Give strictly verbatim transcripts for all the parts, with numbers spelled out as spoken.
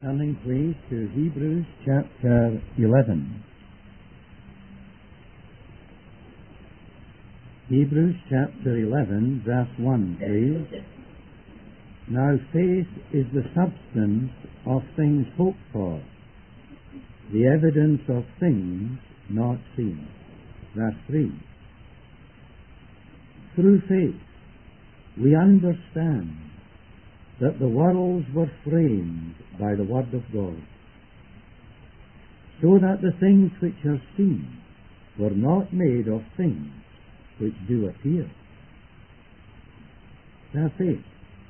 Turning please to Hebrews chapter eleven. Hebrews chapter eleven, verse one, please. Now faith is the substance of things hoped for, the evidence of things not seen. Verse three. Through faith we understand that the worlds were framed by the word of God, so that the things which are seen were not made of things which do appear. Their faith.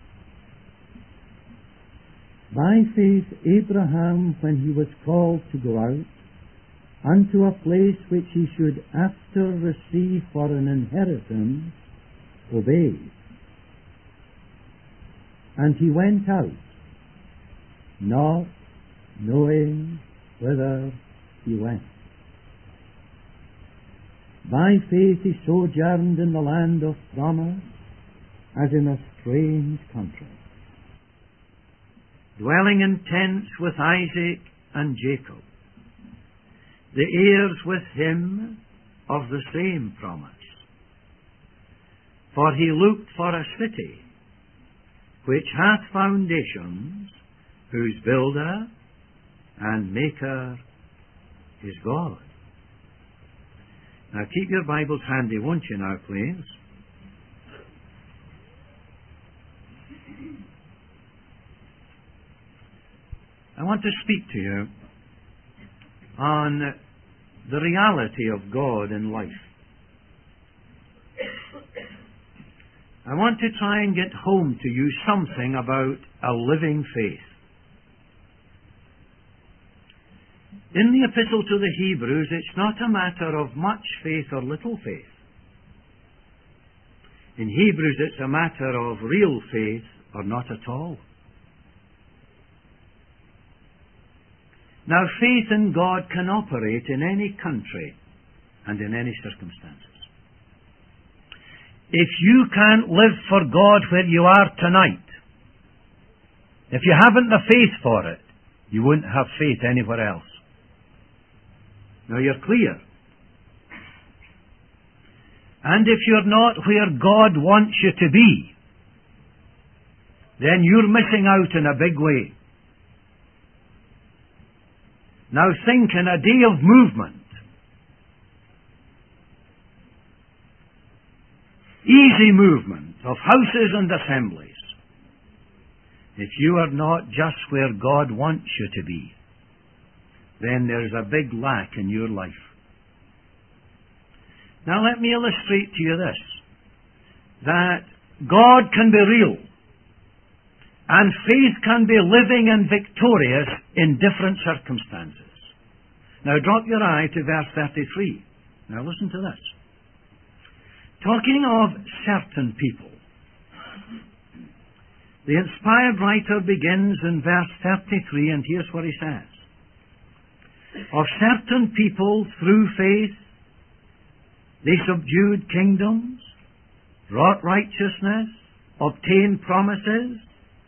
By faith Abraham, when he was called to go out unto a place which he should after receive for an inheritance, obeyed. And he went out, not knowing whither he went. By faith he sojourned in the land of promise, as in a strange country, dwelling in tents with Isaac and Jacob, the heirs with him of the same promise. For he looked for a city which hath foundations, whose builder and maker is God. Now keep your Bibles handy, won't you now, please? I want to speak to you on the reality of God in life. I want to try and get home to you something about a living faith. In the epistle to the Hebrews, it's not a matter of much faith or little faith. In Hebrews, it's a matter of real faith or not at all. Now, faith in God can operate in any country and in any circumstances. If you can't live for God where you are tonight, if you haven't the faith for it, you wouldn't have faith anywhere else. Now you're clear. And if you're not where God wants you to be, then you're missing out in a big way. Now think in a day of movement, easy movement of houses and assemblies. If you are not just where God wants you to be, then there's a big lack in your life. Now let me illustrate to you this, that God can be real, and faith can be living and victorious in different circumstances. Now drop your eye to verse thirty-three. Now listen to this. Talking of certain people, the inspired writer begins in verse thirty-three, and here's what he says. Of certain people through faith, they subdued kingdoms, wrought righteousness, obtained promises,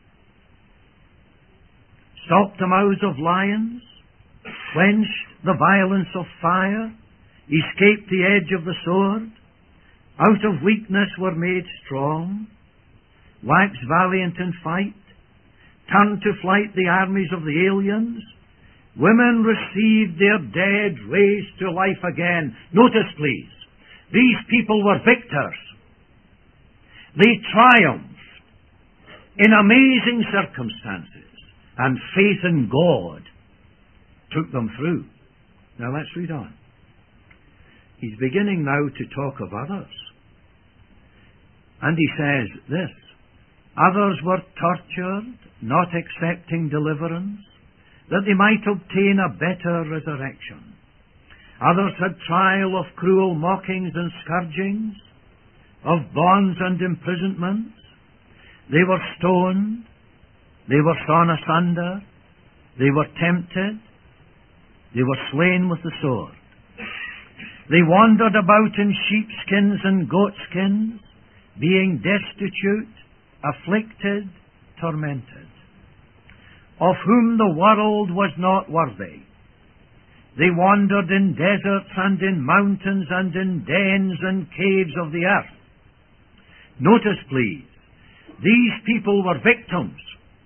stopped the mouths of lions, quenched the violence of fire, escaped the edge of the sword, out of weakness were made strong, waxed valiant in fight, turned to flight the armies of the aliens. Women received their dead raised to life again. Notice, please, these people were victors. They triumphed in amazing circumstances, and faith in God took them through. Now let's read on. He's beginning now to talk of others. And he says this, others were tortured, not accepting deliverance, that they might obtain a better resurrection. Others had trial of cruel mockings and scourgings, of bonds and imprisonments. They were stoned, they were sawn asunder, they were tempted, they were slain with the sword. They wandered about in sheepskins and goatskins, being destitute, afflicted, tormented. of whom the world was not worthy. They wandered in deserts and in mountains and in dens and caves of the earth. Notice, please, these people were victims,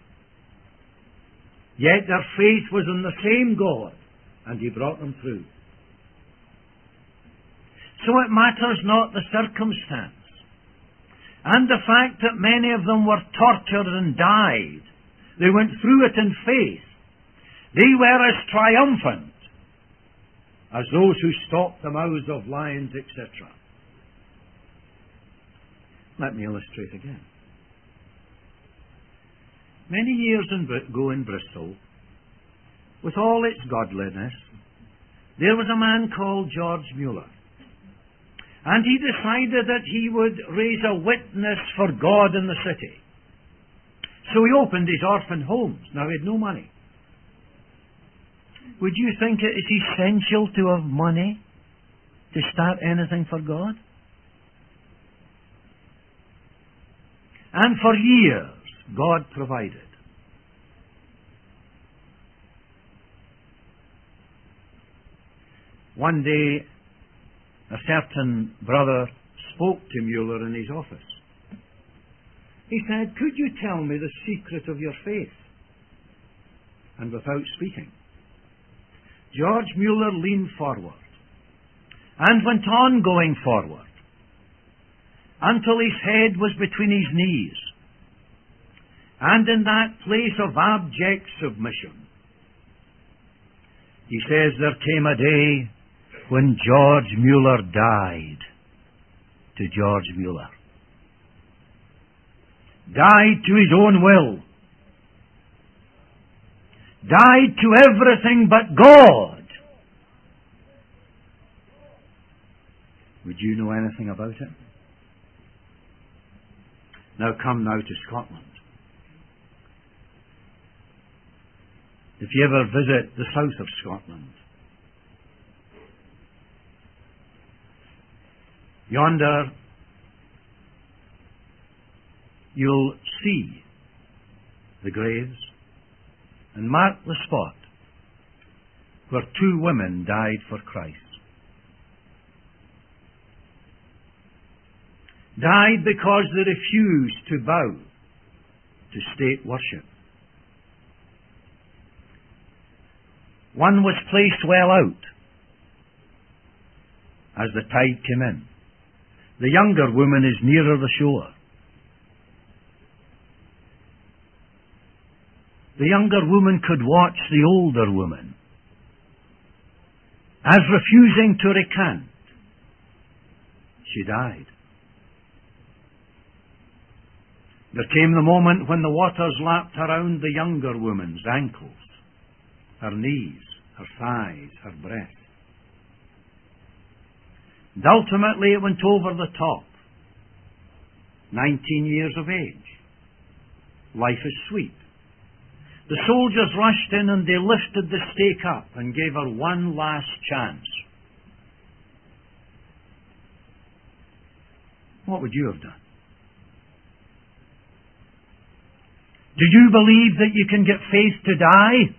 yet their faith was in the same God, and He brought them through. So it matters not the circumstance. And the fact that many of them were tortured and died, they went through it in faith. They were as triumphant as those who stopped the mouths of lions, et cetera. Let me illustrate again. Many years ago in Bristol, with all its godliness, there was a man called George Mueller. And he decided that he would raise a witness for God in the city. So he opened his orphan homes. Now he had no money. Would you think it is essential to have money to start anything for God? And for years, God provided. One day, a certain brother spoke to Mueller in his office. He said, "Could you tell me the secret of your faith?" And without speaking, George Mueller leaned forward and went on going forward until his head was between his knees. And in that place of abject submission, he says, there came a day when George Mueller died to George Mueller. Died to his own will. Died to everything but God. Would you know anything about it? Now come now to Scotland. If you ever visit the south of Scotland, yonder you'll see the graves and mark the spot where two women died for Christ. Died because they refused to bow to state worship. One was placed well out as the tide came in. The younger woman is nearer the shore. The younger woman could watch the older woman as refusing to recant. She died. There came the moment when the waters lapped around the younger woman's ankles, her knees, her thighs, her breast. And ultimately it went over the top. Nineteen years of age. Life is sweet. The soldiers rushed in and they lifted the stake up and gave her one last chance. What would you have done? Do you believe that you can get faith to die?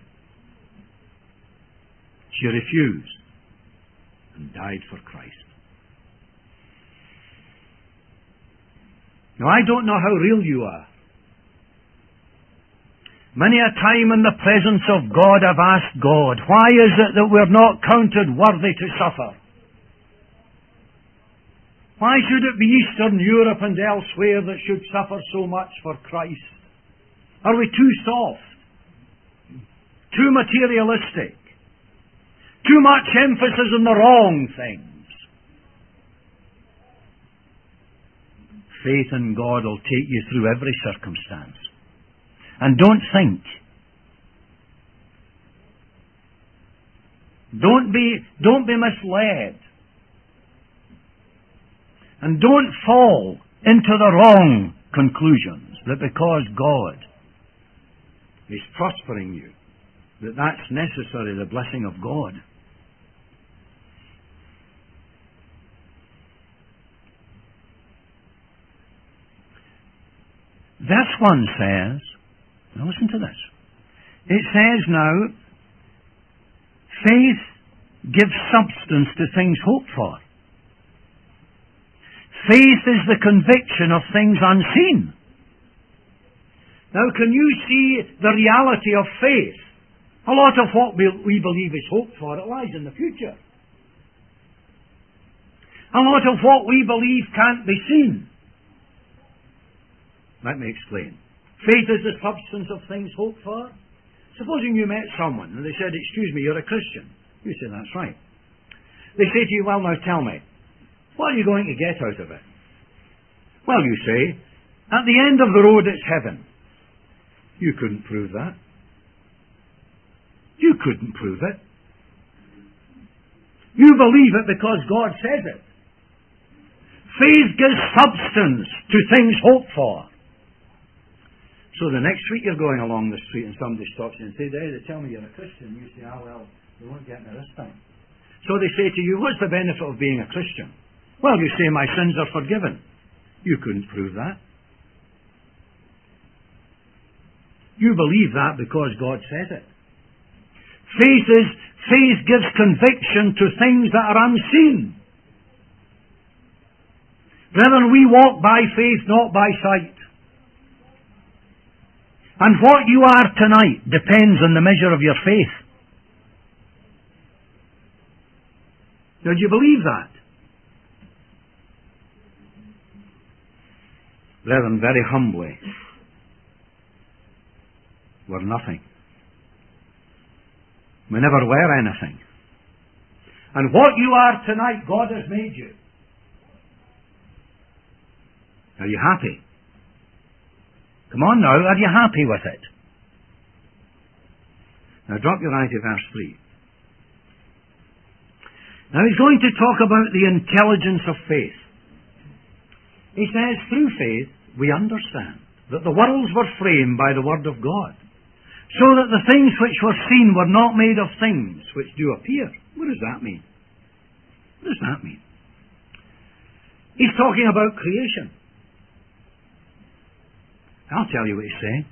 She refused and died for Christ. Now, I don't know how real you are. Many a time in the presence of God I've asked God, why is it that we're not counted worthy to suffer? Why should it be Eastern Europe and elsewhere that should suffer so much for Christ? Are we too soft? Too materialistic? Too much emphasis on the wrong things? Faith in God will take you through every circumstance. And don't think. Don't be, don't be misled. And don't fall into the wrong conclusions that because God is prospering you, that that's necessarily the blessing of God. Verse one says, now listen to this, It says now, faith gives substance to things hoped for. Faith is the conviction of things unseen. Now, can you see the reality of faith? A lot of what we believe is hoped for, it lies in the future. A lot of what we believe can't be seen. Let me explain. Faith is the substance of things hoped for. Supposing you met someone and they said, "Excuse me, you're a Christian." You say, "That's right." They say to you, "Well, now tell me, what are you going to get out of it?" Well, you say, "At the end of the road it's heaven." You couldn't prove that. You couldn't prove it. You believe it because God says it. Faith gives substance to things hoped for. So the next week you're going along the street and somebody stops you and says, "Hey, they tell me you're a Christian." You say, "Ah, well, they won't get me this time." So they say to you, "What's the benefit of being a Christian?" Well, you say, "My sins are forgiven." You couldn't prove that. You believe that because God says it. Faith is, faith gives conviction to things that are unseen. Brethren, we walk by faith, not by sight. And what you are tonight depends on the measure of your faith. Now, do you believe that? Brethren, very humbly, we're nothing. We never were anything. And what you are tonight, God has made you. Are you happy? Come on now, are you happy with it? Now drop your eye to verse three. Now he's going to talk about the intelligence of faith. He says, through faith we understand that the worlds were framed by the word of God, so that the things which were seen were not made of things which do appear. What does that mean? What does that mean? He's talking about creation. I'll tell you what he's saying.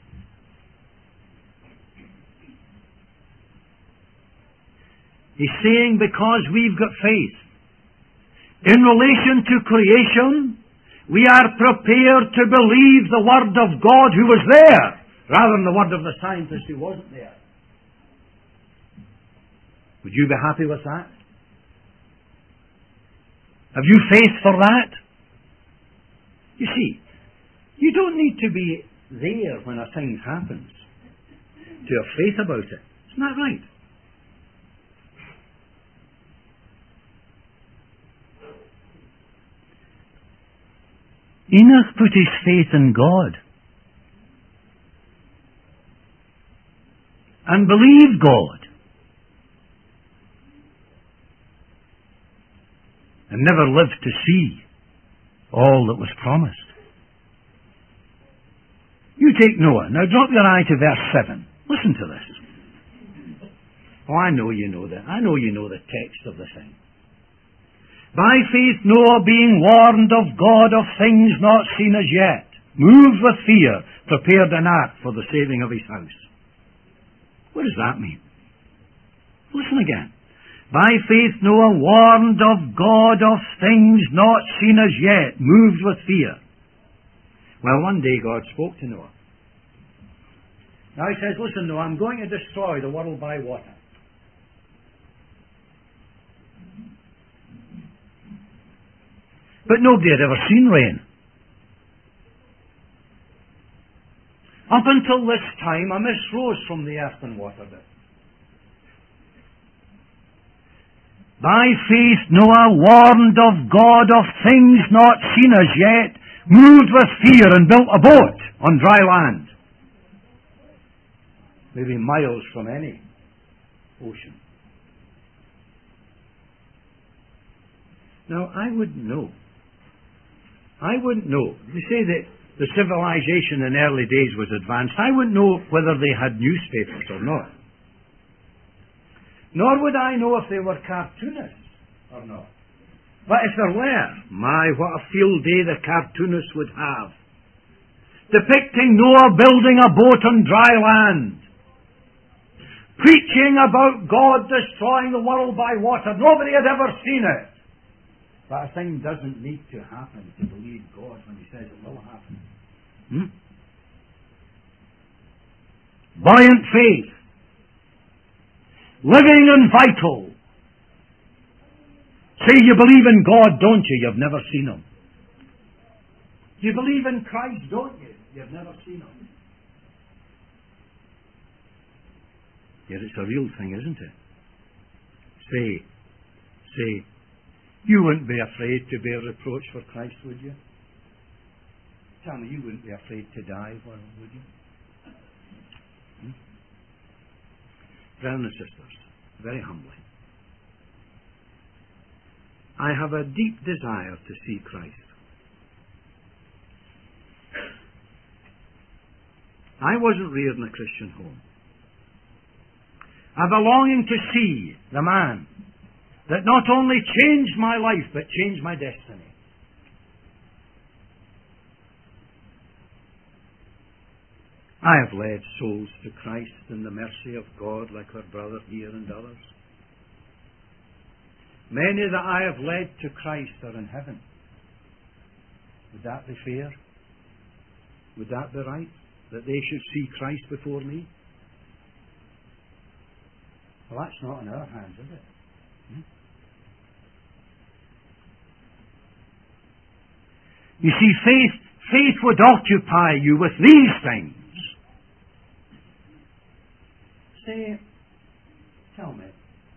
He's saying because we've got faith, in relation to creation, we are prepared to believe the word of God who was there, rather than the word of the scientist who wasn't there. Would you be happy with that? Have you faith for that? You see, you don't need to be there when a thing happens to have faith about it. Isn't that right? Enoch put his faith in God and believed God and never lived to see all that was promised. You take Noah. Now drop your eye to verse seven. Listen to this. Oh, I know you know that. I know you know the text of the thing. By faith Noah, being warned of God of things not seen as yet, moved with fear, prepared an ark for the saving of his house. What does that mean? Listen again. By faith Noah, warned of God of things not seen as yet, moved with fear. Well, one day God spoke to Noah. Now he says, "Listen, Noah, I'm going to destroy the world by water." But nobody had ever seen rain. Up until this time, a mist rose from the earth and watered it. By faith Noah, warned of God of things not seen as yet, moved with fear and built a boat on dry land, maybe miles from any ocean. Now, I wouldn't know. I wouldn't know. You say that the civilization in early days was advanced. I wouldn't know whether they had newspapers or not. Nor would I know if they were cartoonists or not. But if there were, my, what a field day the cartoonists would have, depicting Noah building a boat on dry land. preaching about God destroying the world by water. Nobody had ever seen it. But a thing doesn't need to happen to believe God when He says it will happen. Hmm? Buoyant faith. Living and vital. Say you believe in God, don't you? You've never seen Him. You believe in Christ, don't you? You've never seen Him. Yet it's a real thing, isn't it? Say, say, you wouldn't be afraid to bear reproach for Christ, would you? Tell me, you wouldn't be afraid to die for Him, would you? Hmm? Brothers and sisters, very humbly, I have a deep desire to see Christ. I wasn't reared in a Christian home. I've a longing to see the man that not only changed my life, but changed my destiny. I have led souls to Christ in the mercy of God, like our brother here and others. Many that I have led to Christ are in heaven. Would that be fair? Would that be right? That they should see Christ before me? Well, that's not in our hands, is it? Hmm? You see, faith, faith would occupy you with these things. Say, tell me,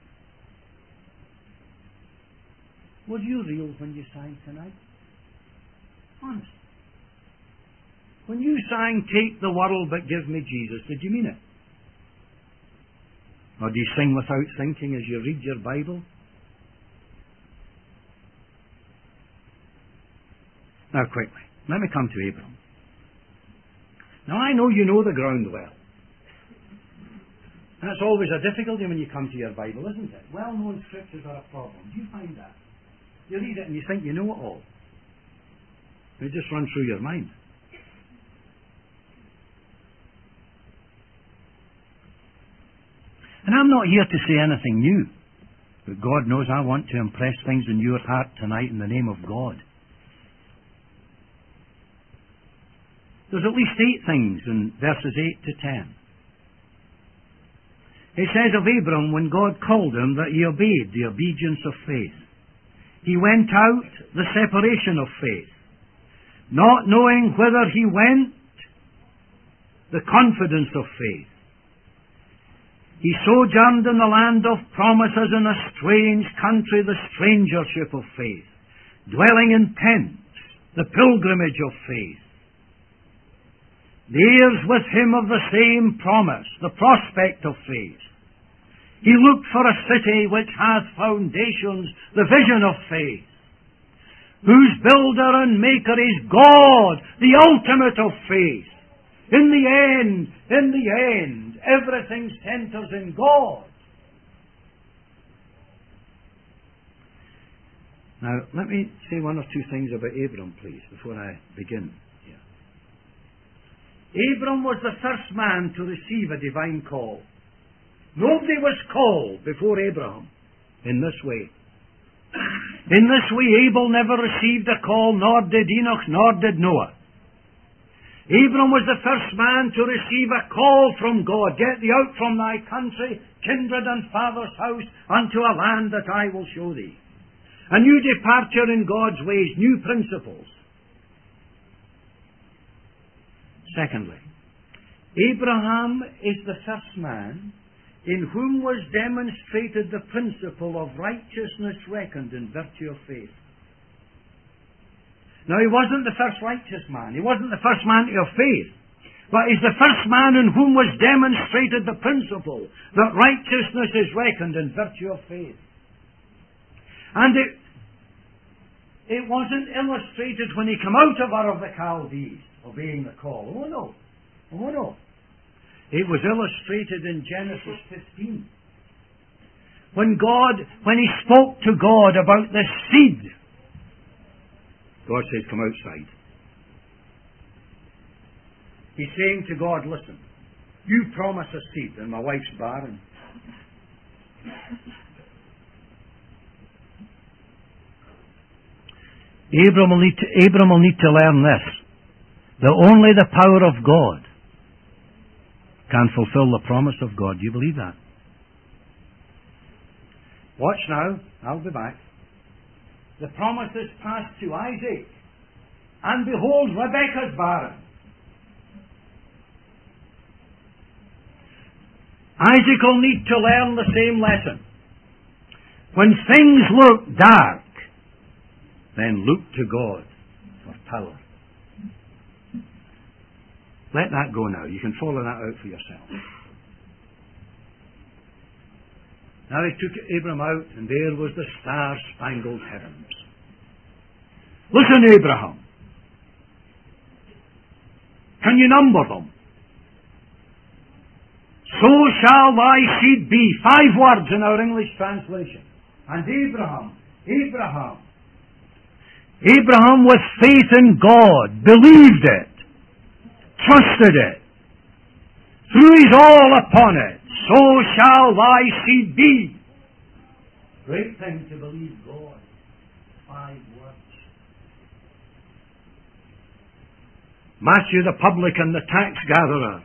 were you real when you sang tonight? Honest. When you sang, "Take the world but give me Jesus," did you mean it? Or do you sing without thinking as you read your Bible? Now quickly, let me come to Abram. Now I know you know the ground well. That's always a difficulty when you come to your Bible, isn't it? Well-known scriptures are a problem. Do you find that? You read it and you think you know it all. It just runs through your mind. And I'm not here to say anything new. But God knows I want to impress things in your heart tonight in the name of God. There's at least eight things in verses eight to ten. It says of Abram, when God called him, that he obeyed the obedience of faith. He went out, the separation of faith. Not knowing whither he went, the confidence of faith. He sojourned in the land of promises in a strange country, the strangership of faith. Dwelling in tents, the pilgrimage of faith. The heirs with him of the same promise, the prospect of faith. He looked for a city which hath foundations, the vision of faith. Whose builder and maker is God, the ultimate of faith. In the end, in the end, everything centers in God. Now, let me say one or two things about Abram, please, before I begin here. Abram was the first man to receive a divine call. Nobody was called before Abraham in this way. In this way, Abel never received a call, nor did Enoch, nor did Noah. Abram was the first man to receive a call from God. Get thee out from thy country, kindred and father's house, unto a land that I will show thee. A new departure in God's ways, new principles. Secondly, Abraham is the first man in whom was demonstrated the principle of righteousness reckoned in virtue of faith. Now, he wasn't the first righteous man. He wasn't the first man to have faith. But he's the first man in whom was demonstrated the principle that righteousness is reckoned in virtue of faith. And it, it wasn't illustrated when he came out of Ur of the Chaldees, obeying the call. Oh, no. Oh, no. It was illustrated in Genesis fifteen. When God, when he spoke to God about the seed, God says, come outside. He's saying to God, listen, You promise a seat, and my wife's barren. Abram will need to, Abram will need to learn this, that only the power of God can fulfill the promise of God. Do you believe that? Watch now. I'll be back. The promise is passed to Isaac. And behold, Rebekah's barren. Isaac will need to learn the same lesson. When things look dark, then look to God for power. Let that go now. You can follow that out for yourself. Now he took Abram out, and there was the star-spangled heavens. Listen, Abraham. Can you number them? So shall thy seed be. Five words in our English translation. And Abraham, Abraham, Abraham with faith in God, believed it, trusted it, threw his all upon it. So shall thy seed be. Great thing to believe God. Five words. Matthew the publican, the tax gatherer,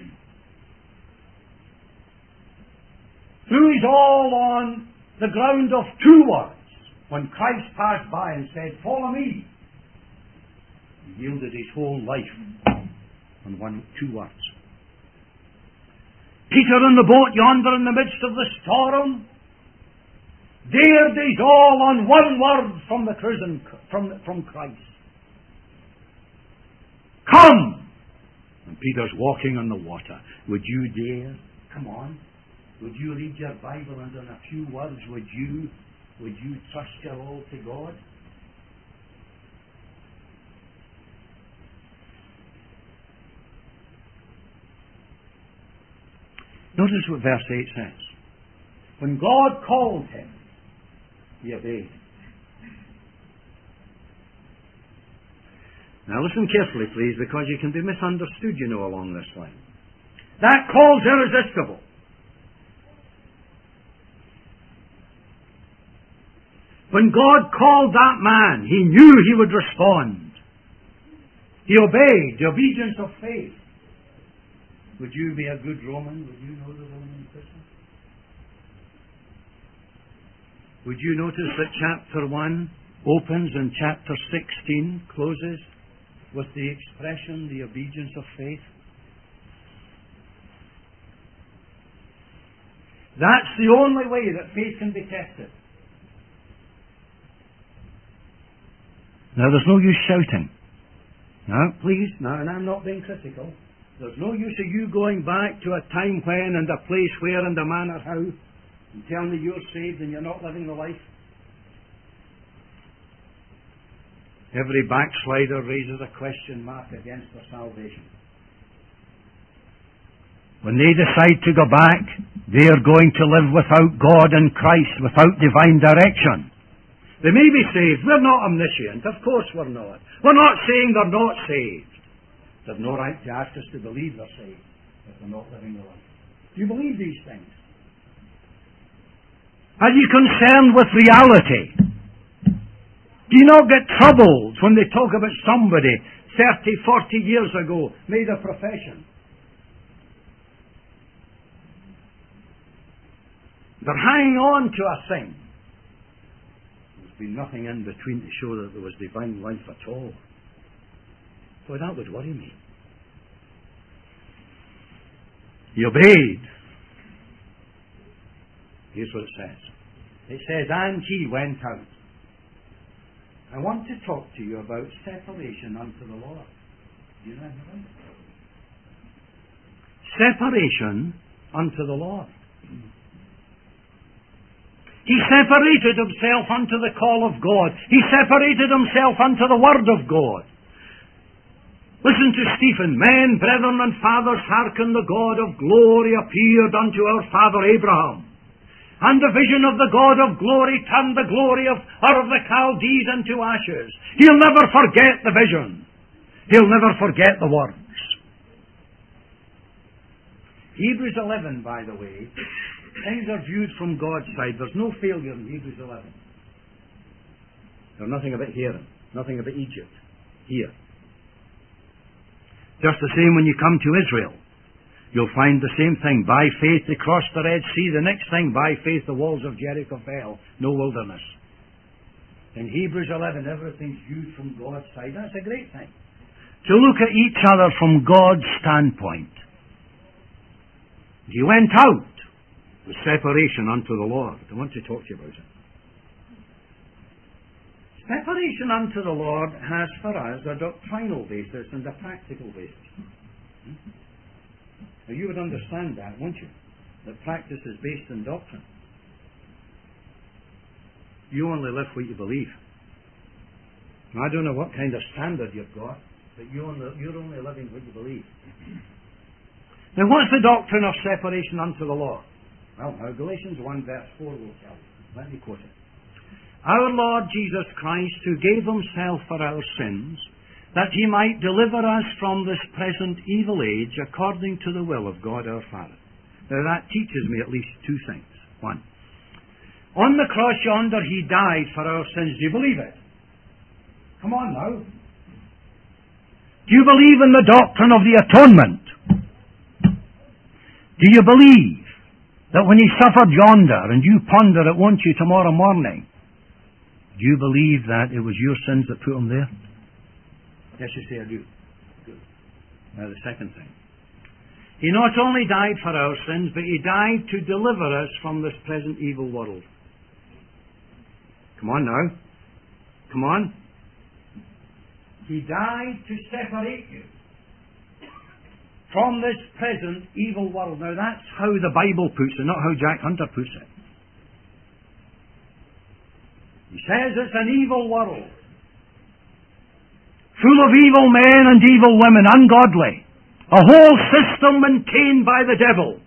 threw his all on the ground of two words. When Christ passed by and said, "Follow me," he yielded his whole life on one, two words. Peter in the boat yonder in the midst of the storm dared his all on one word from the prison, from, from Christ. Come! And Peter's walking on the water. Would you dare? Come on. Would you read your Bible and in a few words, would you, would you trust your all to God? Notice what verse eight says. When God called him, he obeyed. Now listen carefully, please, because you can be misunderstood, you know, along this line. That call's irresistible. When God called that man, he knew he would respond. He obeyed, the obedience of faith. Would you be a good Roman? Would you know the Roman epistle? Would you notice that chapter one opens and chapter sixteen closes with the expression, the obedience of faith? That's the only way that faith can be tested. Now, there's no use shouting. No, please, no, and I'm not being critical. There's no use of you going back to a time when and a place where and a manner how and telling me you're saved and you're not living the life. Every backslider raises a question mark against their salvation. When they decide to go back, they are going to live without God and Christ, without divine direction. They may be saved. We're not omniscient. Of course we're not. We're not saying they're not saved. They've no right to ask us to believe they're saved if they're not living the life. Do you believe these things? Are you concerned with reality? Do you not get troubled when they talk about somebody thirty, forty years ago made a profession? They're hanging on to a thing. There's been nothing in between to show that there was divine life at all. Boy, that would worry me. He obeyed. Here's what it says. It says, and he went out. I want to talk to you about separation unto the Lord. Do you know anything? Separation unto the Lord. He separated himself unto the call of God. He separated himself unto the word of God. Listen to Stephen. Men, brethren, and fathers, hearken, the God of glory appeared unto our father Abraham. And the vision of the God of glory turned the glory of, or of the Chaldees into ashes. He'll never forget the vision. He'll never forget the words. Hebrews eleven, by the way, things are viewed from God's side. There's no failure in Hebrews eleven. There's nothing about hearing, nothing about Egypt. Here. Just the same when you come to Israel. You'll find the same thing. By faith they crossed the Red Sea. The next thing, by faith the walls of Jericho fell. No wilderness. In Hebrews eleven, everything's viewed from God's side. That's a great thing. To look at each other from God's standpoint. He went out with separation unto the Lord. I want to talk to you about it. Separation unto the Lord has for us a doctrinal basis and a practical basis. Now you would understand that, won't you? That practice is based in doctrine. You only live what you believe. Now, I don't know what kind of standard you've got, but you only, you're only living what you believe. Now, what's the doctrine of separation unto the Lord? Well, now, Galatians one verse four will tell you. Let me quote it. Our Lord Jesus Christ, who gave himself for our sins, that he might deliver us from this present evil age according to the will of God our Father. Now that teaches me at least two things. One, on the cross yonder he died for our sins. Do you believe it? Come on now. Do you believe in the doctrine of the atonement? Do you believe that when he suffered yonder and you ponder it, won't you, tomorrow morning, do you believe that it was your sins that put him there? Yes, you say I do. Good. Now the second thing. He not only died for our sins, but he died to deliver us from this present evil world. Come on now. Come on. He died to separate you from this present evil world. Now that's how the Bible puts it, not how Jack Hunter puts it. He says it's an evil world, full of evil men and evil women, ungodly. A whole system maintained by the devil.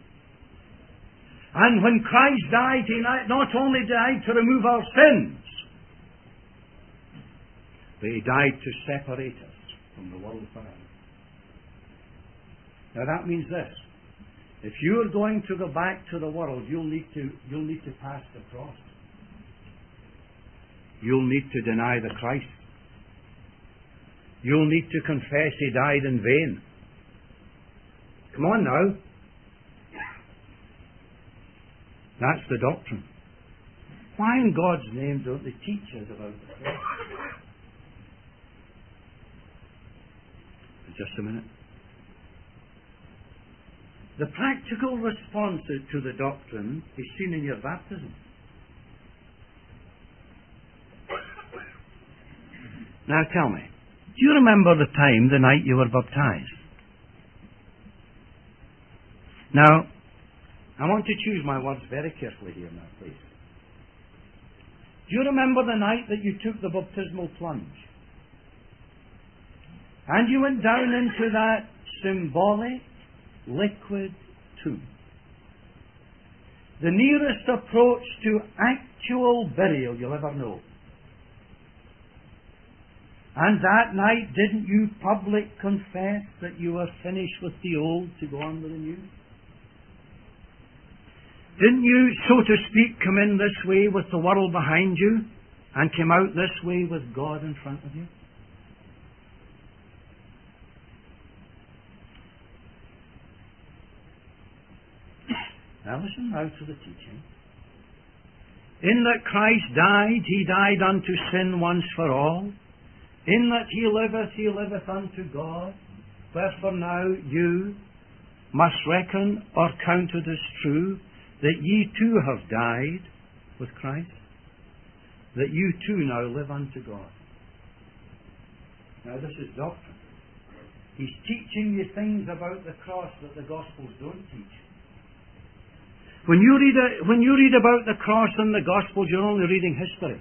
And when Christ died, he not only died to remove our sins, but he died to separate us from the world forever. Now that means this. If you're going to go back to the world, you'll need to, you'll need to pass the cross. You'll need to deny the Christ. You'll need to confess he died in vain. Come on now. That's the doctrine. Why in God's name don't they teach us about the cross? Just a minute. The practical response to the doctrine is seen in your baptism. Now tell me, do you remember the time, the night you were baptized? Now, I want to choose my words very carefully here now, please. Do you remember the night that you took the baptismal plunge? And you went down into that symbolic liquid tomb. The nearest approach to actual burial you'll ever know. And that night, didn't you publicly confess that you were finished with the old to go on with the new? Didn't you, so to speak, come in this way with the world behind you and come out this way with God in front of you? Now listen now to the teaching. In that Christ died, he died unto sin once for all. In that he liveth, he liveth unto God. Wherefore now you must reckon or count it as true that ye too have died with Christ, that you too now live unto God. Now this is doctrine. He's teaching you things about the cross that the Gospels don't teach. When you read a, when you read about the cross in the Gospels, you're only reading history.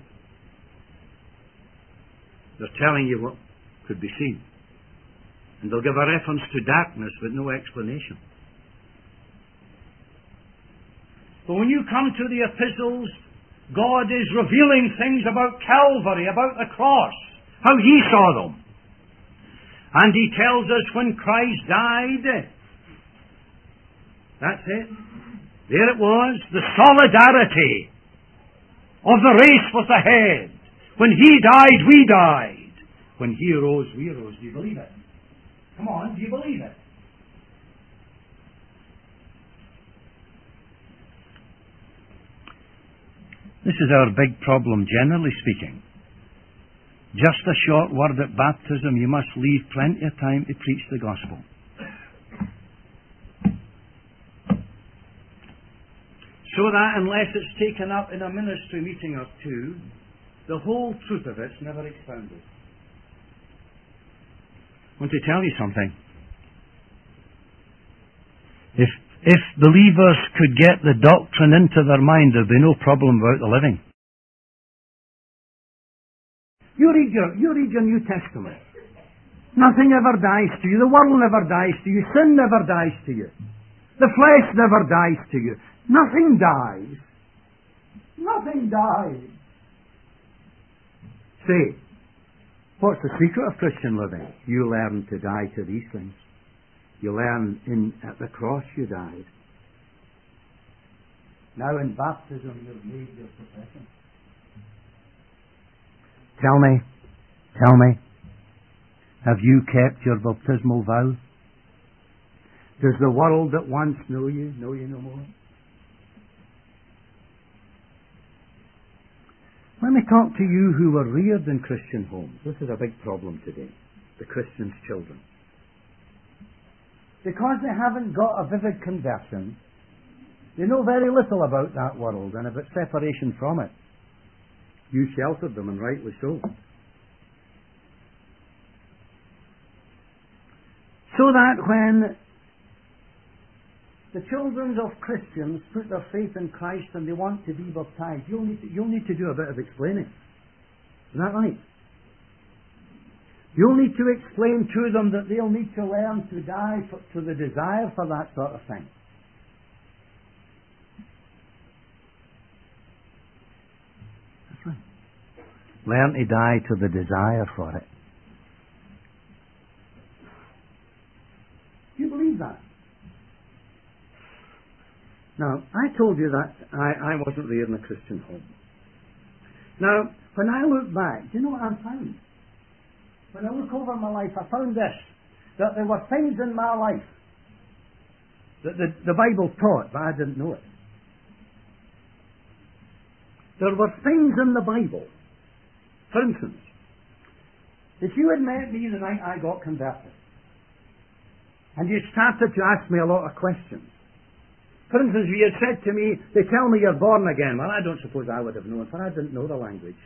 They're telling you what could be seen. And they'll give a reference to darkness but no explanation. But when you come to the epistles, God is revealing things about Calvary, about the cross, how he saw them. And he tells us when Christ died, That's it. There it was, the solidarity of the race was ahead. When he died, we died. When he rose, we rose. Do you believe it? Come on, do you believe it? This is our big problem, generally speaking. Just a short word at baptism, you must leave plenty of time to preach the gospel. So that unless it's taken up in a ministry meeting or two, the whole truth of it's never expounded. I want to tell you something. If if believers could get the doctrine into their mind, there'd be no problem about the living. You read your you read your New Testament. Nothing ever dies to you. The world never dies to you. Sin never dies to you. The flesh never dies to you. Nothing dies. Nothing dies. Say, what's the secret of Christian living? You learn to die to these things. You learn in at the cross you died. Now in baptism you've made your profession. Tell me, tell me, have you kept your baptismal vow? Does the world that once knew you know you no more? Let me talk to you who were reared in Christian homes. This is a big problem today, the Christian's children. Because they haven't got a vivid conversion, they know very little about that world and about separation from it. You sheltered them, and rightly so. So that when the children of Christians put their faith in Christ and they want to be baptized, you'll need to, you'll need to do a bit of explaining. Isn't that right? You'll need to explain to them that they'll need to learn to die for, to the desire for that sort of thing. That's right. Learn to die to the desire for it. Do you believe that? Now, I told you that I, I wasn't reared in a Christian home. Now, when I look back, do you know what I found? When I look over my life, I found this, that there were things in my life that the, the Bible taught, but I didn't know it. There were things in the Bible. For instance, if you had met me the night I got converted, and you started to ask me a lot of questions, for instance, if you had said to me, they tell me you're born again. Well, I don't suppose I would have known, for I didn't know the language.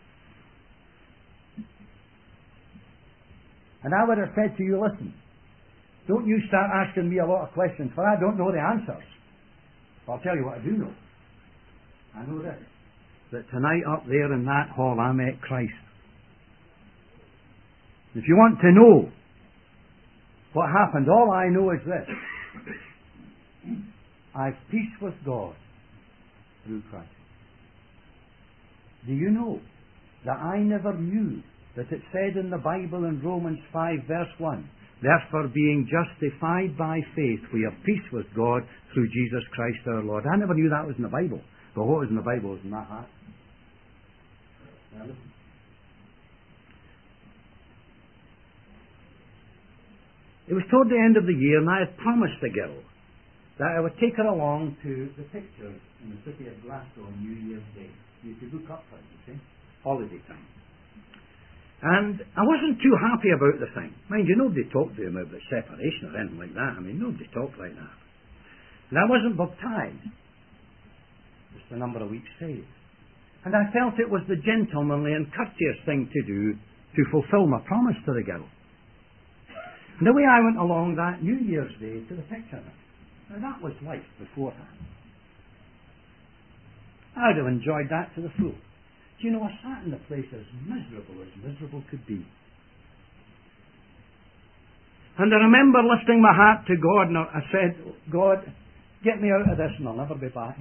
And I would have said to you, listen, don't you start asking me a lot of questions, for I don't know the answers. I'll tell you what I do know. I know this, that tonight up there in that hall I met Christ. If you want to know what happened, all I know is this. I've peace with God through Christ. Do you know that I never knew that it said in the Bible in Romans five verse one, therefore being justified by faith we have peace with God through Jesus Christ our Lord. I never knew that was in the Bible, but what was in the Bible was in my heart. Now listen. It was toward the end of the year, and I had promised the girl that I would take her along to the pictures in the city of Glasgow on New Year's Day. You could look up for it, you see, holiday time. And I wasn't too happy about the thing. Mind you, nobody talked to him about separation or anything like that. I mean, nobody talked like that. And I wasn't baptized. Just a number of weeks saved. And I felt it was the gentlemanly and courteous thing to do to fulfill my promise to the girl. And the way I went along that New Year's Day to the picture, now that was life beforehand. I would have enjoyed that to the full. Do you know, I sat in the place as miserable as miserable could be. And I remember lifting my hat to God and I said, God, get me out of this and I'll never be back.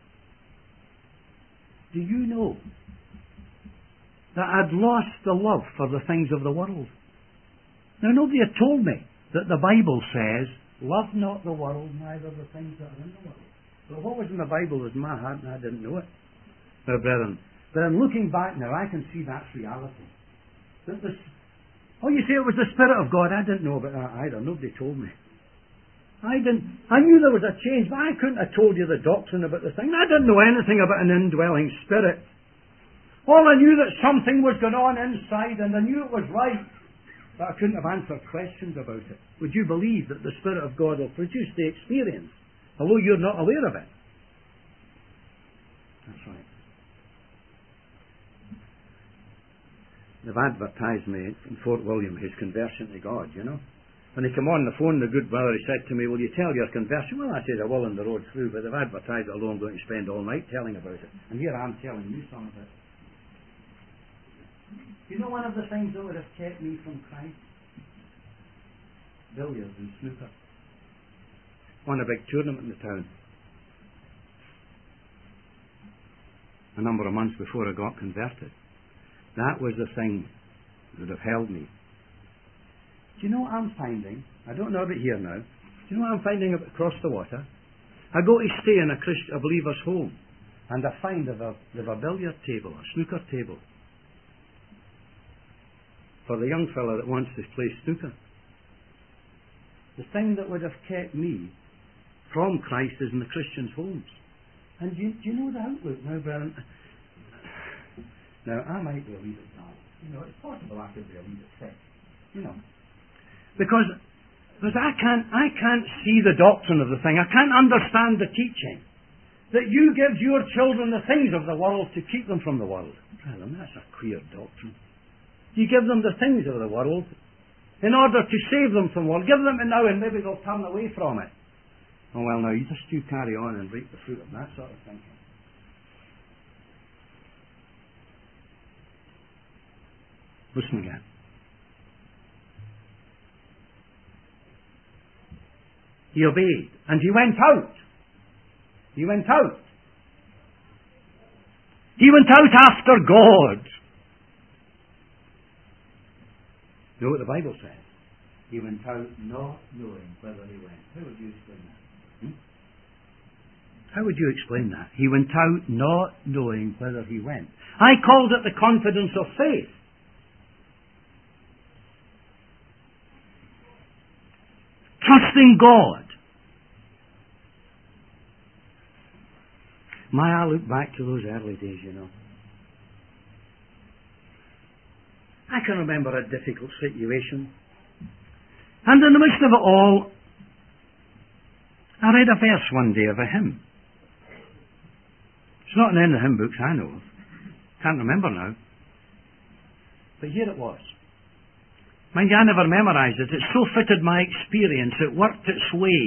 Do you know that I'd lost the love for the things of the world? Now, nobody had told me that the Bible says Love not the world, neither the things that are in the world. Well, what was in the Bible was in my heart, and I didn't know it. Now, brethren, but I'm looking back now, I can see that's reality. That this, oh, you say it was the Spirit of God. I didn't know about that either. Nobody told me. I didn't. I knew there was a change, but I couldn't have told you the doctrine about the thing. I didn't know anything about an indwelling Spirit. All I knew that something was going on inside, and I knew it was right, but I couldn't have answered questions about it. Would you believe that the Spirit of God will produce the experience, although you're not aware of it? That's right. They've advertised me in Fort William his conversion to God, you know. When he came on the phone, the good brother, he said to me, will you tell your conversion? Well, I said, I will on the road through, but they've advertised it, although I'm going to spend all night telling about it. And here I'm telling you some of it. You know one of the things that would have kept me from Christ? Billiards and snooker. Won a big tournament in the town. A number of months before I got converted. That was the thing that would have held me. Do you know what I'm finding? I don't know about here now. Do you know what I'm finding across the water? I go to stay in a, Christ, a believer's home, and I find they've a, they've a billiard table, a snooker table, for the young fellow that wants to play snooker. The thing that would have kept me from Christ is in the Christians' homes. And do you, do you know the outlook now, brethren? Now, I might be a wee bit dull. You know, it's possible I could be a wee bit sick. You know. Because, because I can't I can't see the doctrine of the thing. I can't understand the teaching. That you give your children the things of the world to keep them from the world. Brethren, that's a queer doctrine. You give them the things of the world in order to save them from the world. Give them it now and maybe they'll turn away from it. Oh, well, now, you just do carry on and reap the fruit of that sort of thinking. Listen again. He obeyed, and he went out. He went out. He went out after God. You know what the Bible says? He went out not knowing whither he went. How would you explain that? Hmm? How would you explain that? He went out not knowing whither he went. I called it the confidence of faith. Trusting God. My, I look back to those early days, you know. I can remember a difficult situation. And in the midst of it all, I read a verse one day of a hymn. It's not in any of the hymn books I know of. Can't remember now. But here it was. Mind you, I never memorised it. It so fitted my experience. It worked its way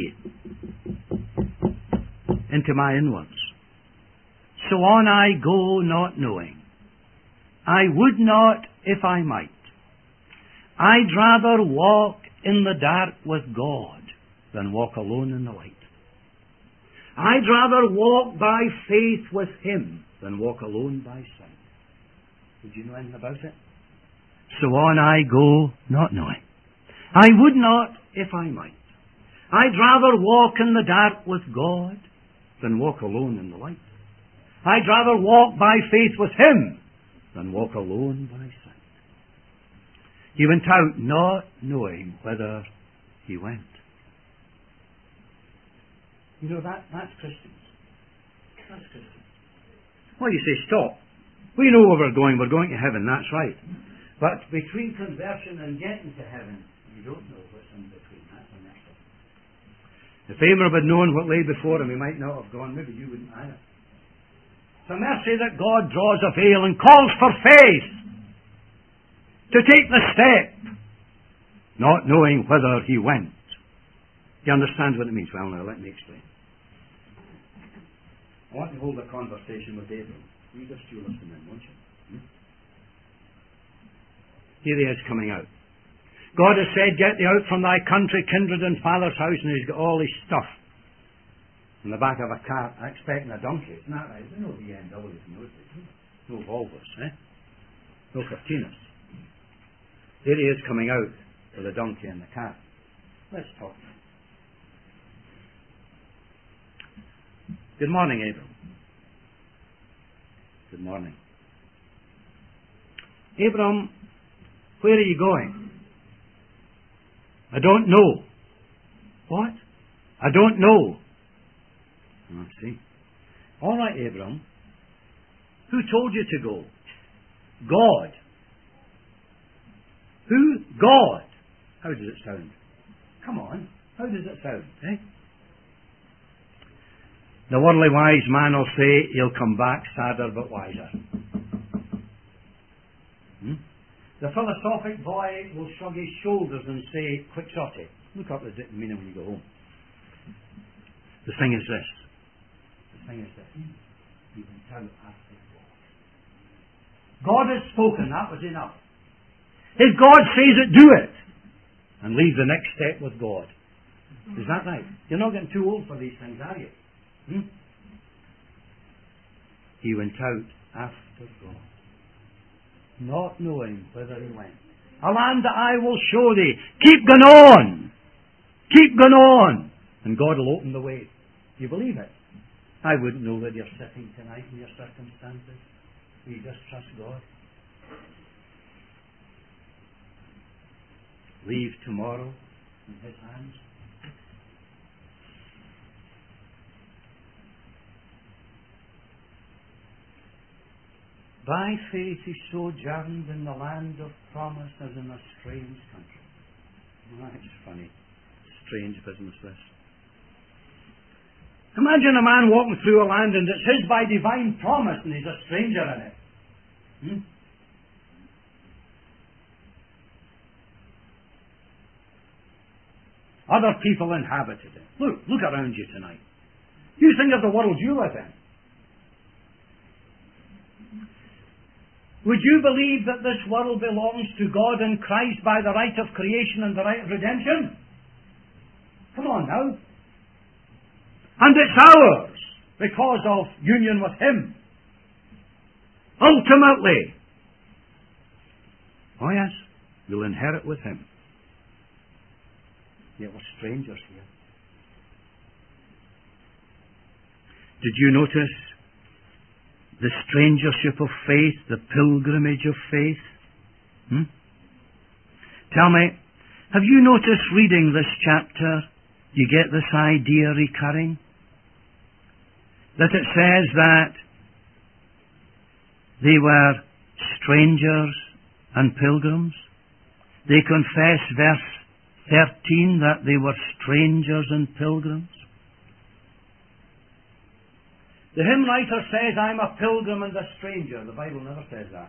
into my inwards. So on I go, not knowing. I would not if I might. I'd rather walk in the dark with God than walk alone in the light. I'd rather walk by faith with Him than walk alone by sight. Did you know anything about it? So on I go, not knowing. I would not if I might. I'd rather walk in the dark with God than walk alone in the light. I'd rather walk by faith with Him than walk alone by sight. He went out not knowing whither he went. You know, that that's Christians. That's Christians. Well, you say, stop. We know where we're going. We're going to heaven. That's right. But between conversion and getting to heaven, you don't know what's in between. That's a mercy. If Abraham had known what lay before him, he might not have gone. Maybe you wouldn't either. It's a mercy that God draws a veil and calls for faith to take the step, not knowing whither he went. Do you understand what it means? Well, now, let me explain. I want to hold a conversation with Abraham. You just you listen in, won't you? Hmm? Here he is coming out. God has said, get thee out from thy country, kindred and father's house, and he's got all his stuff in the back of a cart, expecting a donkey. Isn't that right? There's no B M Ws in those days. No Volvos, eh? No Cortinas. Here he is coming out with a donkey and the cart. Let's talk. Good morning, Abram. Good morning. Abram, where are you going? I don't know. What? I don't know. I see. All right, Abram. Who told you to go? God. Who? God. How does it sound? Come on. How does it sound, eh? The worldly wise man will say he'll come back sadder but wiser. Hmm? The philosophic boy will shrug his shoulders and say, quick sorty. Look up the meaning when you go home. The thing is this. The thing is this. You can tell after God. God has spoken. That was enough. If God says it, do it. And leave the next step with God. Is that right? You're not getting too old for these things, are you? Hmm? He went out after God, not knowing whither he went. A land that I will show thee. Keep going on. Keep going on. And God will open the way. Do you believe it? I wouldn't know where you're sitting tonight in your circumstances. You just trust God. Leave tomorrow in His hands. By faith he sojourned in the land of promise as in a strange country. Well, that's funny. Strange business, this. Imagine a man walking through a land and it's his by divine promise and he's a stranger in it. Hmm? Other people inhabited it. Look, look around you tonight. You think of the world you live in. Would you believe that this world belongs to God and Christ by the right of creation and the right of redemption? Come on now. And it's ours because of union with Him. Ultimately. Oh yes, we'll inherit with Him. Yet we're strangers here. Did you notice the strangership of faith, the pilgrimage of faith? Hmm? Tell me, have you noticed reading this chapter, you get this idea recurring? That it says that they were strangers and pilgrims. They confess, verse thirteen, that they were strangers and pilgrims. The hymn writer says, I'm a pilgrim and a stranger. The Bible never says that.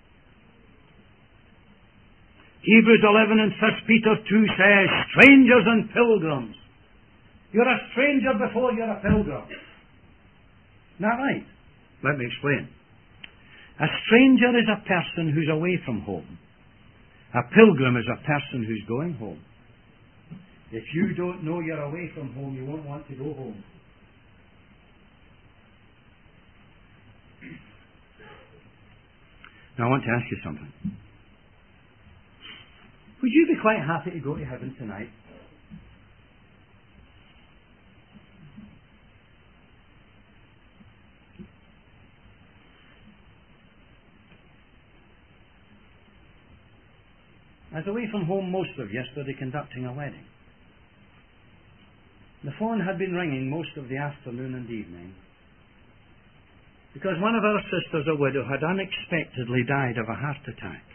Hebrews eleven and First Peter two says, strangers and pilgrims. You're a stranger before you're a pilgrim. Isn't that right? Let me explain. A stranger is a person who's away from home. A pilgrim is a person who's going home. If you don't know you're away from home, you won't want to go home. Now I want to ask you something. Would you be quite happy to go to heaven tonight? I was away from home most of yesterday conducting a wedding. The phone had been ringing most of the afternoon and evening because one of our sisters, a widow, had unexpectedly died of a heart attack.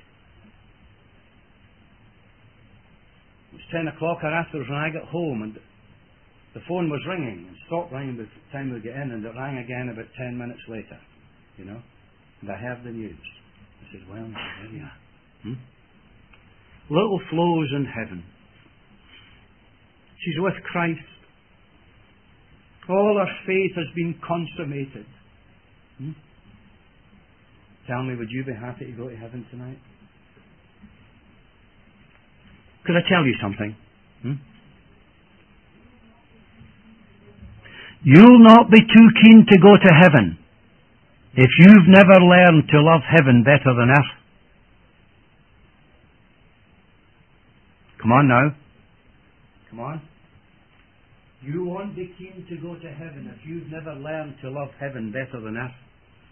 It was ten o'clock or afterwards when I got home and the phone was ringing and stopped ringing by the time we got in, and it rang again about ten minutes later, you know, and I heard the news. I said, well, there you are. Hmm? Little flows in heaven. She's with Christ. All her faith has been consummated. Hmm? Tell me, would you be happy to go to heaven tonight? Could I tell you something? Hmm? You'll not be too keen to go to heaven if you've never learned to love heaven better than earth. Come on now. Come on. You won't be keen to go to heaven if you've never learned to love heaven better than earth.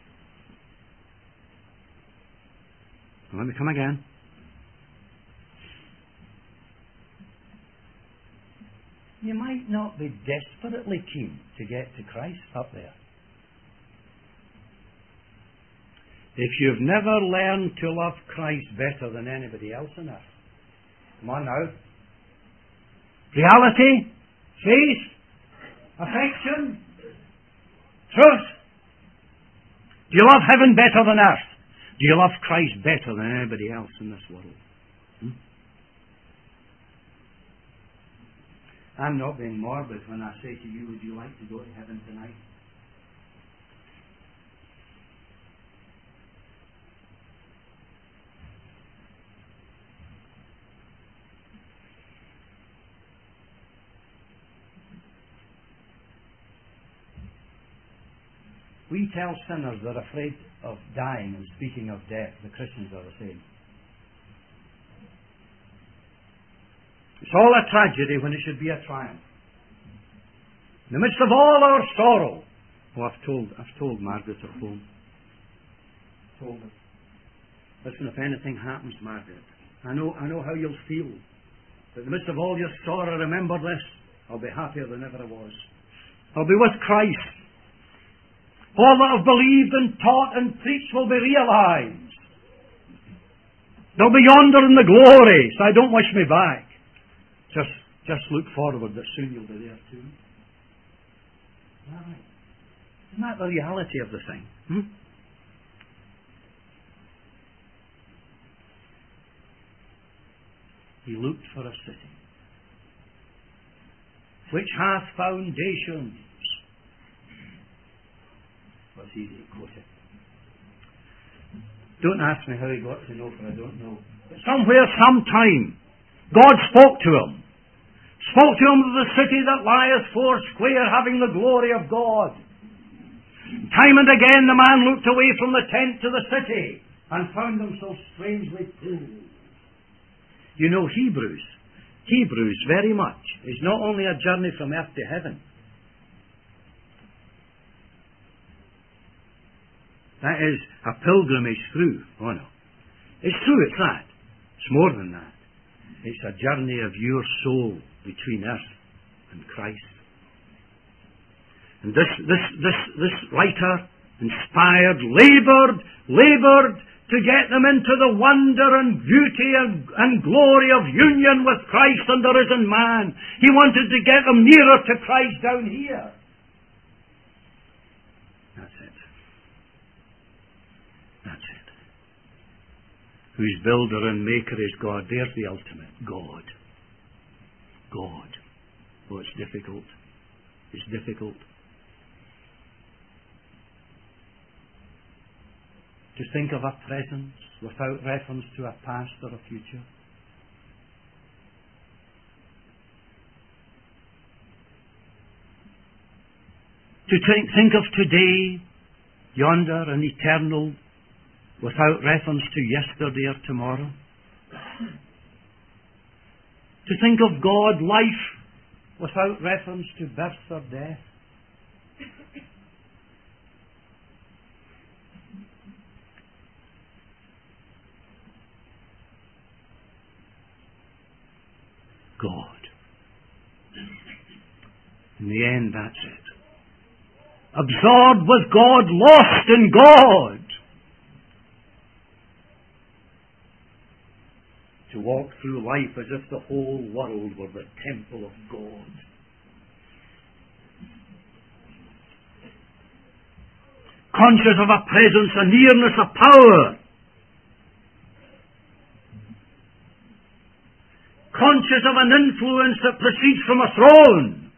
Let me come again. You might not be desperately keen to get to Christ up there. If you've never learned to love Christ better than anybody else on earth, come on now. Reality, faith, affection, truth. Do you love heaven better than earth? Do you love Christ better than anybody else in this world? Hmm? I'm not being morbid when I say to you, would you like to go to heaven tonight? We tell sinners they're afraid of dying and speaking of death. The Christians are the same. It's all a tragedy when it should be a triumph. In the midst of all our sorrow. Oh, I've told, I've told Margaret at home. Told her. Listen, if anything happens, Margaret, I know, I know how you'll feel. But in the midst of all your sorrow, remember this. I'll be happier than ever I was. I'll be with Christ. All that I've believed and taught and preached will be realized. They'll be yonder in the glory, so I don't wish me back. Just, just look forward that soon you'll be there too. Right. Isn't that the reality of the thing? Hmm? He looked for a city which hath foundations. That's easy to quote it. Don't ask me how he got to know, for I don't know. But somewhere, sometime, God spoke to him. Spoke to him of the city that lieth four square, having the glory of God. Time and again the man looked away from the tent to the city and found himself strangely pulled. You know, Hebrews, Hebrews very much is not only a journey from earth to heaven. That is a pilgrimage through. Oh no. It's true, it's that. It's more than that. It's a journey of your soul between earth and Christ. And this this this this writer, inspired, laboured, laboured to get them into the wonder and beauty and, and glory of union with Christ and the risen man. He wanted to get them nearer to Christ down here. That's it. That's it. Whose builder and maker is God. There's the ultimate. God. God. Oh, it's difficult. It's difficult. To think of a presence without reference to a past or a future. To think, think of today, yonder and eternal, without reference to yesterday or tomorrow. To think of God, life, without reference to birth or death. God. In the end, that's it. Absorbed with God, lost in God. To walk through life as if the whole world were the temple of God. Conscious of a presence, a nearness, a power. Conscious of an influence that proceeds from a throne.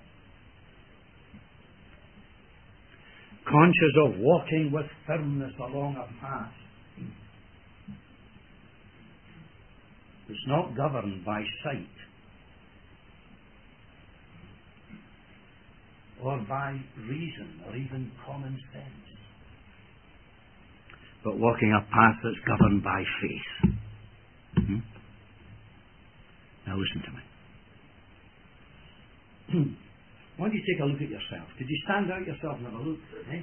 Conscious of walking with firmness along a path. It's not governed by sight or by reason or even common sense, but walking a path that's governed by faith. Hmm? Now listen to me. I want you to take a look at yourself. Could you stand out yourself and have a look? Eh?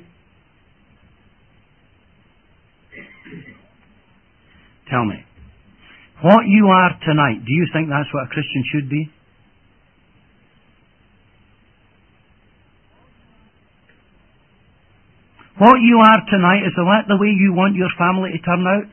Tell me, what you are tonight, do you think that's what a Christian should be? What you are tonight, is that the way you want your family to turn out?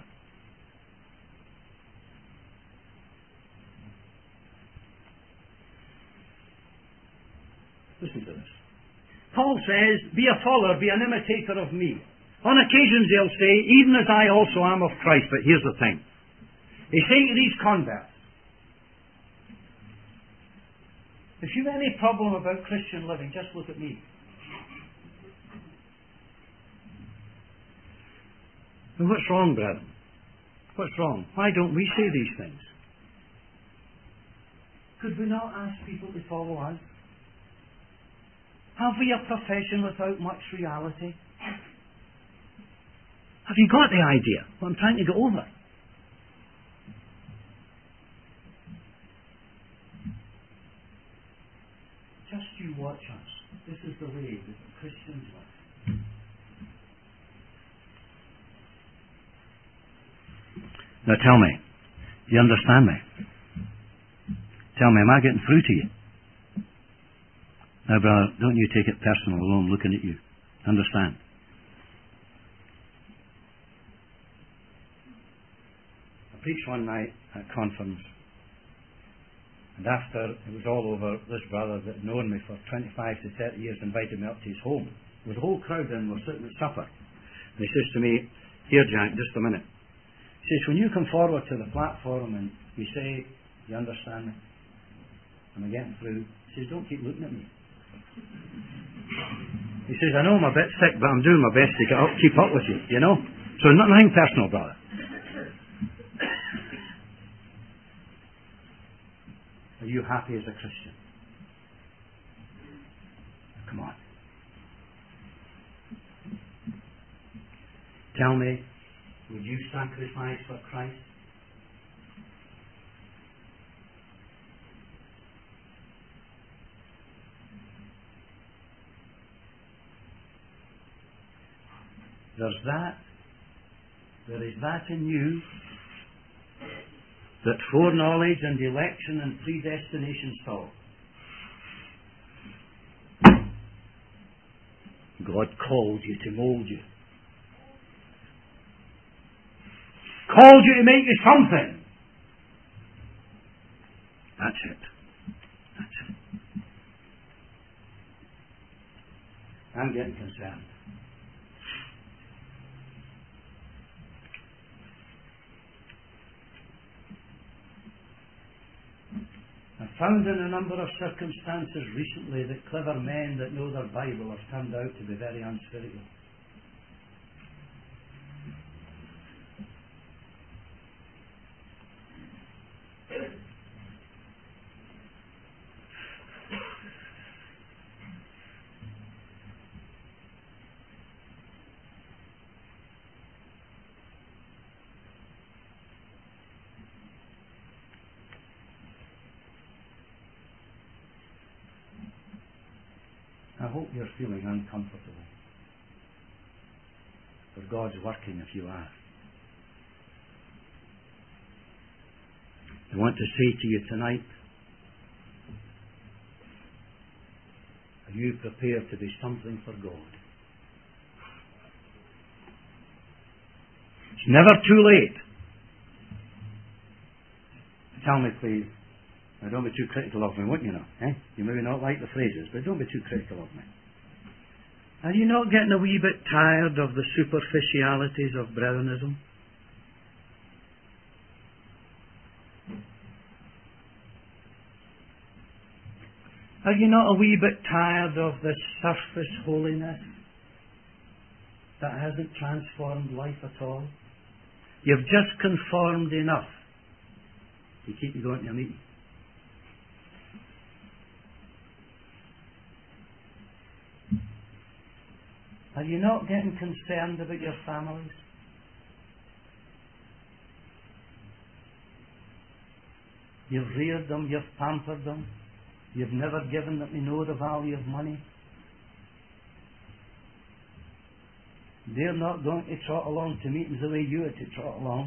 Listen to this. Paul says, be a follower, be an imitator of me. On occasions they'll say, even as I also am of Christ. But here's the thing. He's saying to these converts, if you've any problem about Christian living, just look at me. And what's wrong, brethren? What's wrong? Why don't we say these things? Could we not ask people to follow us? Have we a profession without much reality? Have you got the idea? What I'm trying to get over. Just you watch us. This is the way that the Christians live. Now tell me, do you understand me? Tell me, am I getting through to you? Now, brother, don't you take it personal, although I'm looking at you. Understand? I preached one night at a conference, and after it was all over, this brother that had known me for twenty-five to thirty years invited me up to his home. There was a whole crowd in, we were sitting at supper. And he says to me, here, Jack, just a minute. He says, when you come forward to the platform and you say, you understand me? Am I getting through? He says, don't keep looking at me. He says, I know I'm a bit sick, but I'm doing my best to get up, keep up with you, you know? So nothing personal, brother. Are you happy as a Christian? Come on. Tell me, would you sacrifice for Christ? There's that. There is that in you that foreknowledge and election and predestination saw. God called you to mold you. Called you to make you something. That's it. That's it. I'm getting concerned. I've found in a number of circumstances recently that clever men that know their Bible have turned out to be very unspiritual. I hope you're feeling uncomfortable. But God's working if you are. I want to say to you tonight, are you prepared to be something for God? It's never too late. Tell me, please. Now, don't be too critical of me, wouldn't you know? Eh? You maybe not like the phrases, but don't be too critical of me. Are you not getting a wee bit tired of the superficialities of Brethrenism? Are you not a wee bit tired of this surface holiness that hasn't transformed life at all? You've just conformed enough to keep you going to a meeting. Are you not getting concerned about your families? You've reared them, you've pampered them, You've never given that we know the value of money. They're not going to trot along to meetings the way you are to trot along.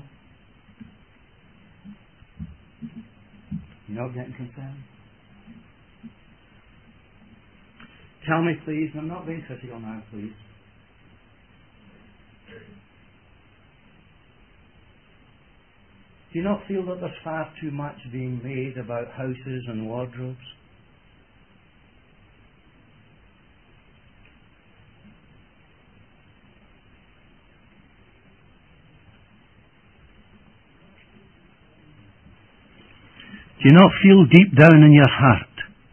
You're not getting concerned? Tell me, please, and I'm not being critical now, please. Do you not feel that there's far too much being made about houses and wardrobes? Do you not feel deep down in your heart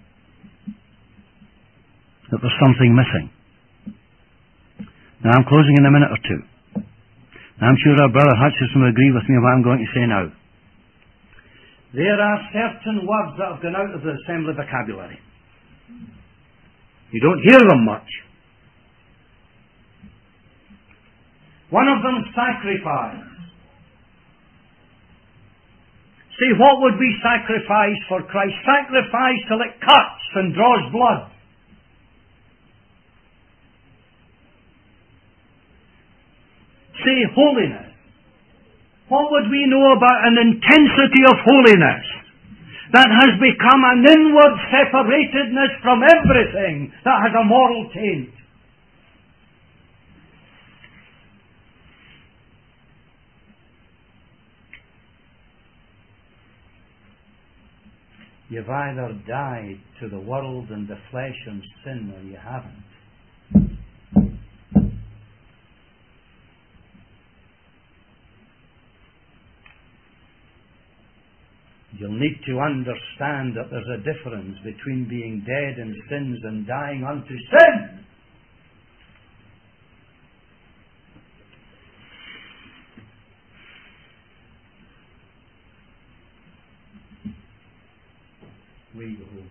that there's something missing? Now, I'm closing in a minute or two. Now, I'm sure our brother Hutchison will agree with me on what I'm going to say now. There are certain words that have gone out of the assembly vocabulary. You don't hear them much. One of them, sacrifice. See, what would be sacrifice for Christ? Sacrifice till it cuts and draws blood. See, holiness. What would we know about an intensity of holiness that has become an inward separatedness from everything that has a moral taint? You've either died to the world and the flesh and sin, or you haven't. You'll need to understand that there's a difference between being dead in sins and dying unto sin. Where you go home?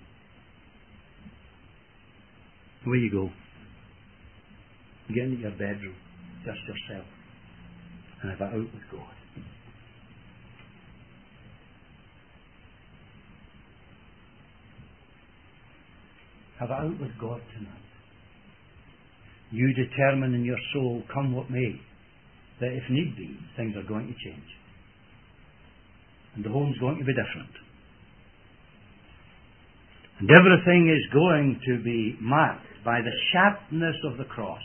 Where you go? Get into your bedroom, just yourself, and have it out with God. Have it out with God tonight. You determine in your soul, come what may, that if need be, things are going to change. And the home's going to be different. And everything is going to be marked by the sharpness of the cross.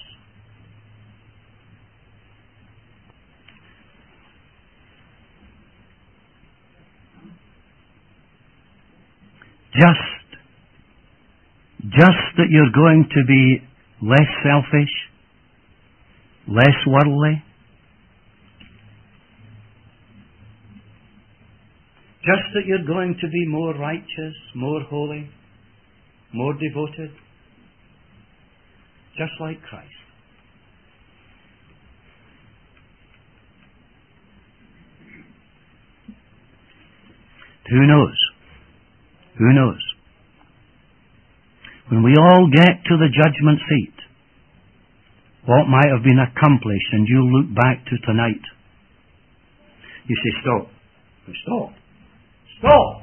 Just, just that you're going to be less selfish, less worldly, just that you're going to be more righteous, more holy, more devoted, just like Christ. Who knows? Who knows? When we all get to the judgment seat, what might have been accomplished, and you look back to tonight, you say, stop. Stop. Stop!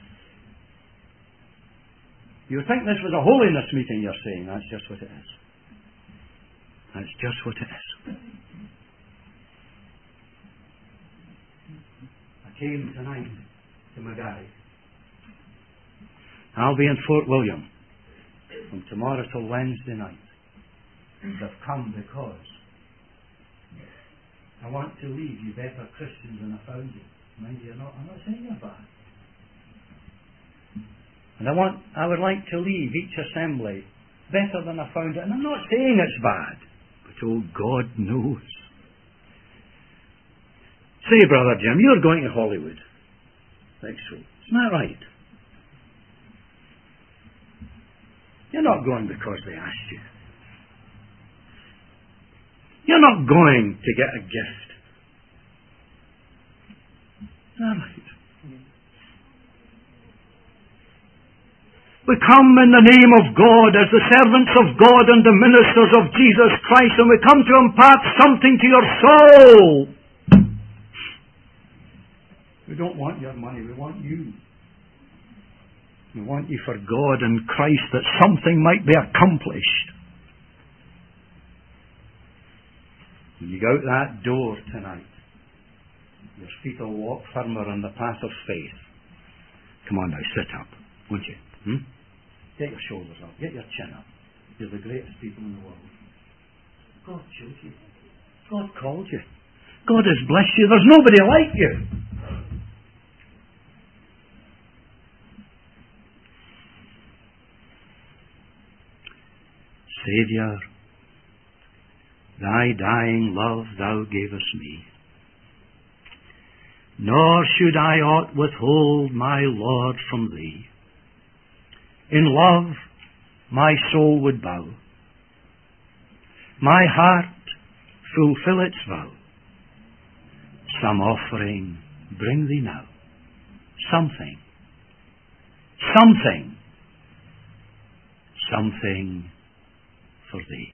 You think this was a holiness meeting, you're saying. That's just what it is. That's just what it is. I came tonight to Magari. I'll be in Fort William from tomorrow till Wednesday night. And I've come because I want to leave you better Christians than I found you. Mind you, not, I'm not saying you're bad. And I want, I would like to leave each assembly better than I found it. And I'm not saying it's bad, but oh, God knows. Say, Brother Jim, you're going to Hollywood next week. Isn't that right? You're not going because they asked you. You're not going to get a gift. Isn't that right? We come in the name of God as the servants of God and the ministers of Jesus Christ, and we come to impart something to your soul. We don't want your money, we want you. We want you for God and Christ, that something might be accomplished. When you go out that door tonight, your feet will walk firmer on the path of faith. Come on now, sit up, won't you? Hmm? Get your shoulders up, get your chin up. You're the greatest people in the world. God chose you. God called you. God has blessed you. There's nobody like you. Saviour, thy dying love thou gavest me, nor should I aught withhold, my Lord, from thee. In love my soul would bow, my heart fulfill its vow. Some offering bring thee now, something, something, something for thee.